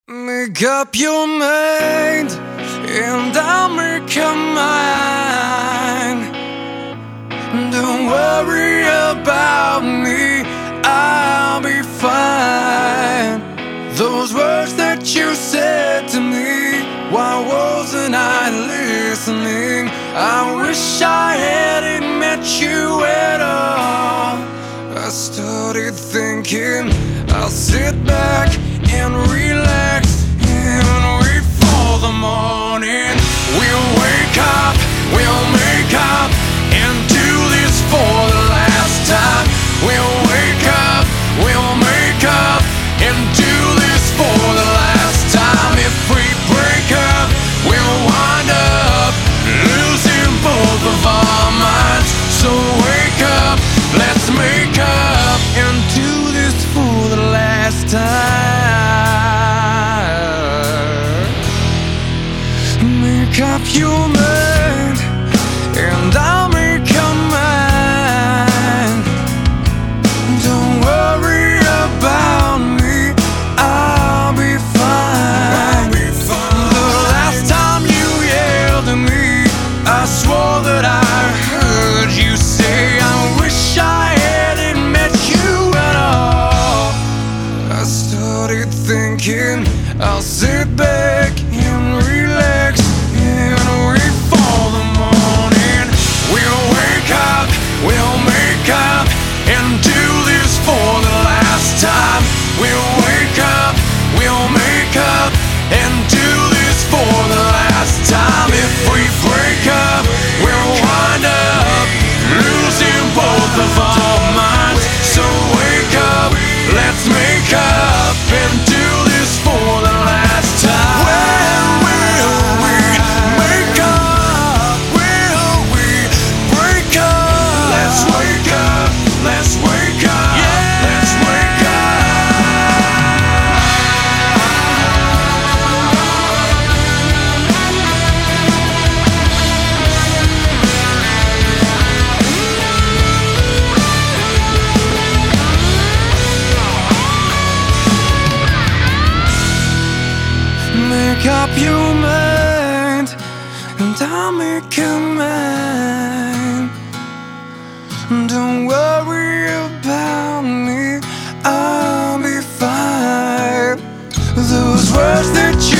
Make up your mind, and I'll make up mine. Don't worry about me, I'll be fine. Those words that you said to me, why wasn't I listening? I wish I hadn't met you at all. I started thinking I'll sit back and relax and wait for the morning. We'll wake up, we'll make up, and do this for the last time. We'll wake up, we'll make up, and do this for the last time. If we break up, we'll wind up losing both of our minds. So wake up, let's make up, and do this for the last time. Make up your mind, and I'll make up mine. Don't worry about me, I'll be fine. The last time you yelled at me, I swore that I heard you say, I wish I hadn't met you at all. I started thinking I'll sit back and relax and wait for the morning. We'll wake up, we'll make up, and do this for the last time. We'll wake up, we'll make up, and do this for the last time. If we break up, we'll wind up losing both of our minds. So wake up, let's make up, and do this for the last time. When will we make up? Will we break up? Let's wake up, let's wake up, let's wake Make up your mind, and I'll make up mine. Don't worry about me, I'll be fine. Those words that you